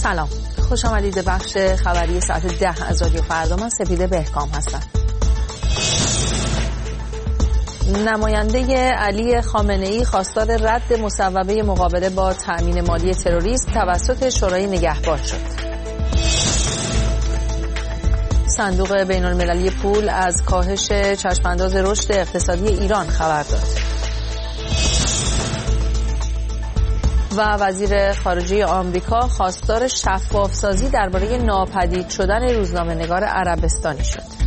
سلام، خوش آمدید به بخش خبری ساعت 10 از رادیو فردا. من سپیده بهکام هستم. نماینده علی خامنه‌ای خواستار رد مصوبه مقابله با تأمین مالی تروریست توسط شورای نگهبان شد. صندوق بین‌المللی پول از کاهش چشمانداز رشد اقتصادی ایران خبر داد. و وزیر خارجه آمریکا خواستار شفاف‌سازی درباره ناپدید شدن روزنامه‌نگار عربستانی شد.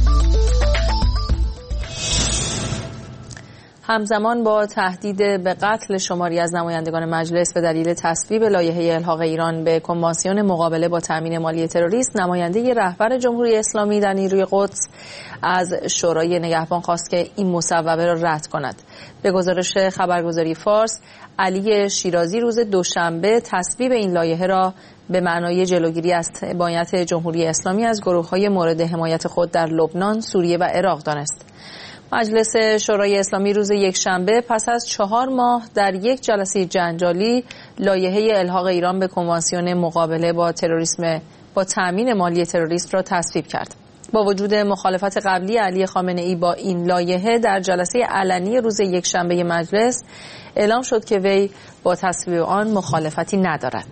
همزمان با تهدید به قتل شماری از نمایندگان مجلس به دلیل تصویب لایحه الحاق ایران به کنوانسیون مقابله با تأمین مالی تروریست، نماینده رهبر جمهوری اسلامی در نیروی قدس از شورای نگهبان خواست که این مصوبه را رد کند. به گزارش خبرگزاری فارس، علی شیرازی روز دوشنبه تصویب این لایحه را به معنای جلوگیری از تبعیت جمهوری اسلامی از گروه‌های مورد حمایت خود در لبنان، سوریه و عراق دانست. مجلس شورای اسلامی روز یکشنبه پس از 4 ماه در یک جلسه جنجالی لایحه الحاق ایران به کنوانسیون مقابله با تروریسم با تأمین مالی تروریست را تصویب کرد. با وجود مخالفت قبلی علی خامنه‌ای با این لایحه، در جلسه علنی روز یکشنبه مجلس اعلام شد که وی با تصویب آن مخالفتی ندارد.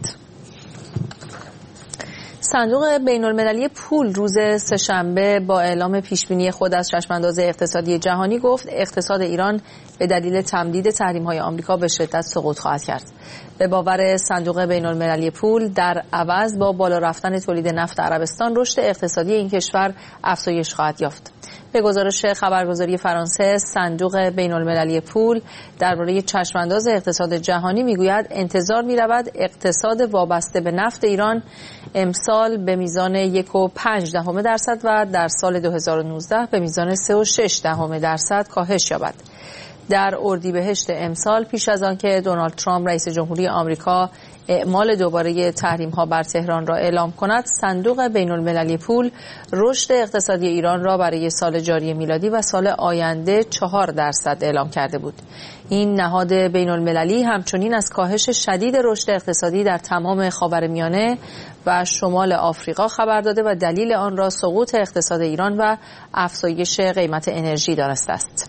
صندوق بین‌المللی پول روز سه‌شنبه با اعلام پیشبینی خود از چشمانداز اقتصادی جهانی گفت اقتصاد ایران به دلیل تمدید تحریم‌های آمریکا به شدت سقوط خواهد کرد. به باور صندوق بین‌المللی پول، در عوض با بالا رفتن تولید نفت عربستان، رشد اقتصادی این کشور افزایش خواهد یافت. به گزارش خبرگزاری فرانسه، صندوق بین‌المللی پول درباره چشمانداز اقتصاد جهانی میگوید انتظار می‌رود اقتصاد وابسته به نفت ایران امسال به میزان 1.5% و در سال 2019 به میزان 3.6% کاهش یابد. در اردیبهشت امسال، پیش از آنکه دونالد ترامپ رئیس جمهوری آمریکا اعمال دوباره تحریم‌ها بر تهران را اعلام کند، صندوق بین‌المللی پول رشد اقتصادی ایران را برای سال جاری میلادی و سال آینده 4% اعلام کرده بود. این نهاد بین‌المللی همچنین از کاهش شدید رشد اقتصادی در تمام خاورمیانه و شمال آفریقا خبر داده و دلیل آن را سقوط اقتصاد ایران و افزایش قیمت انرژی دانسته است.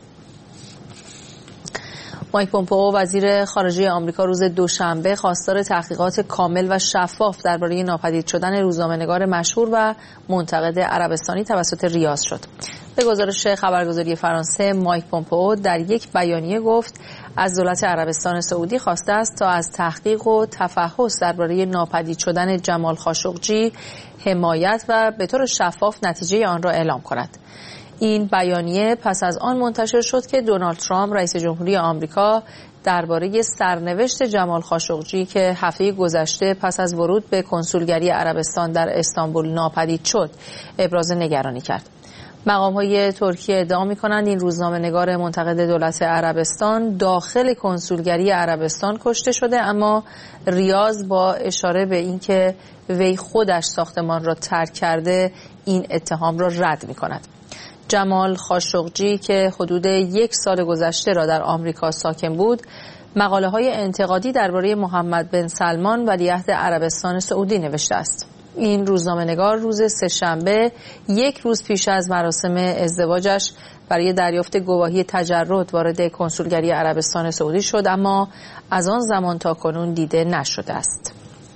مایک پومپئو وزیر خارجه آمریکا روز دوشنبه خواستار تحقیقات کامل و شفاف درباره ناپدید شدن روزنامه‌نگار مشهور و منتقد عربستانی توسط ریاض شد. به گزارش خبرگزاری فرانسه، مایک پومپئو در یک بیانیه گفت از دولت عربستان سعودی خواسته است تا از تحقیق و تفحص درباره ناپدید شدن جمال خاشقجی حمایت و به طور شفاف نتیجه آن را اعلام کند. این بیانیه پس از آن منتشر شد که دونالد ترامپ رئیس جمهوری آمریکا درباره سرنوشت جمال خاشقجی که هفته گذشته پس از ورود به کنسولگری عربستان در استانبول ناپدید شد ابراز نگرانی کرد. مقام‌های ترکیه ادعا می‌کنند این روزنامه‌نگار منتقد دولت عربستان داخل کنسولگری عربستان کشته شده، اما ریاض با اشاره به اینکه وی خودش ساختمان را ترک کرده این اتهام را رد می‌کند. جمال خاشقجی که حدود 1 سال گذشته را در آمریکا ساکن بود، مقاله‌های انتقادی درباره محمد بن سلمان ولیعهد عربستان سعودی نوشته است. این روزنامه‌نگار روز سه‌شنبه، 1 روز پیش از مراسم ازدواجش، برای دریافت گواهی تجرد وارد کنسولگری عربستان سعودی شد، اما از آن زمان تا کنون دیده نشده است.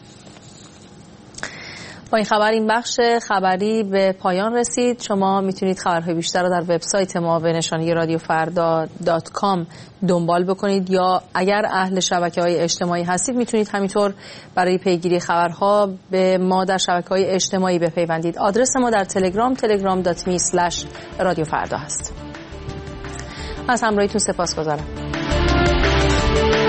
با این خبر این بخش خبری به پایان رسید. شما میتونید خبرهای بیشتر را در وبسایت ما به نشانی radiofarda.com دنبال بکنید، یا اگر اهل شبکه‌های اجتماعی هستید میتونید همینطور برای پیگیری خبرها به ما در شبکه‌های اجتماعی بپیوندید. آدرس ما در تلگرام telegram.me/radiofarda هست. از همراهیتون سپاسگزارم.